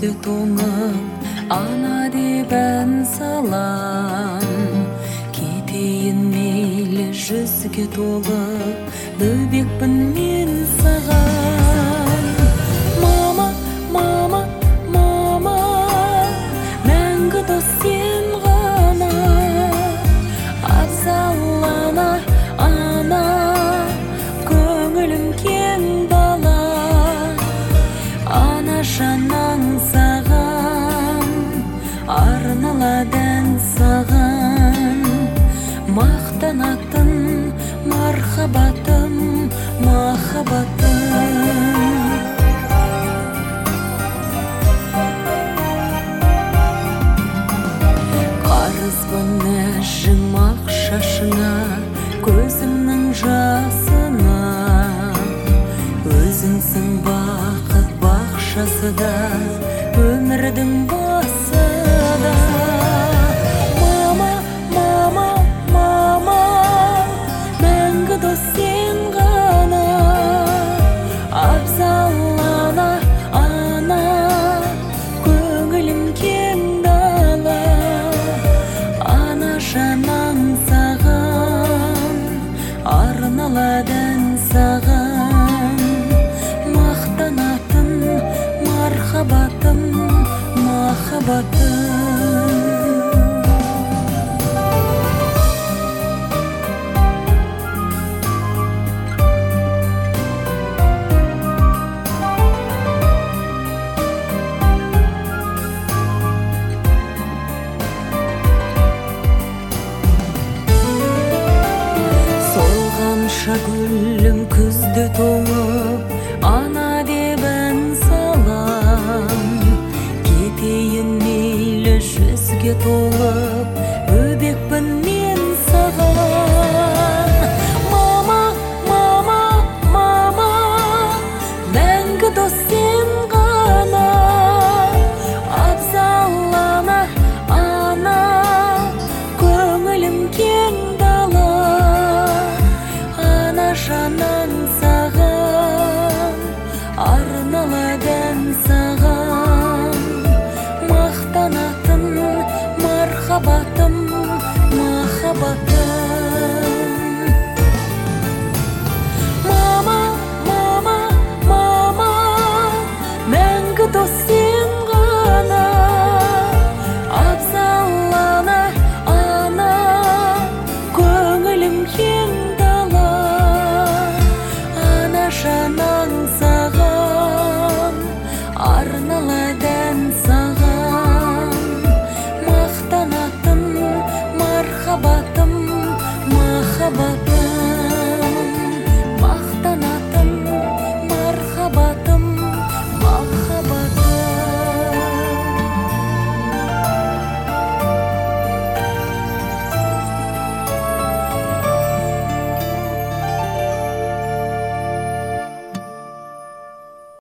көзге тоңып ана деп ән салам. Кетейін мейлі жүзге толып, бөбекпін мен саған. Мама, мама, мама, мәңгі дос сен ғана. Абзал ана, ана, көңілім кең бала. Ана жанаң саған, арналады ән саған. Мақтанатын мархабатым, махаббатым. Қарызбын әжім ақ шашыңа, көзімнің жасына. Өзіңсің бақыт бақшасы да, өмірдің басы да. Мама, мама, мама, мәңгі дос сен ғана. Абзал ана, ана, көңілім кең дала. Ана жанаң саған, арналады ән саған. Мақтанатын мархабатым, махаббатым. Солғанша гүлім күзде тоңып, ана деп ән салам. Кетейін мейлі жүзге толып, бөбекпін мен саған. Мама, мама, мама, мәңгі дос сен ғана. Абзал ана, ана, көңілім кең дала. Ана жанаң саған, арналады ән саған. Мақтанатын мархабатым, махаббатым. Мама, мама, мама, мәңгі дос сен ғана. Абзал ана, ана, көңілім кең дала. Ана жанаң саған, арналады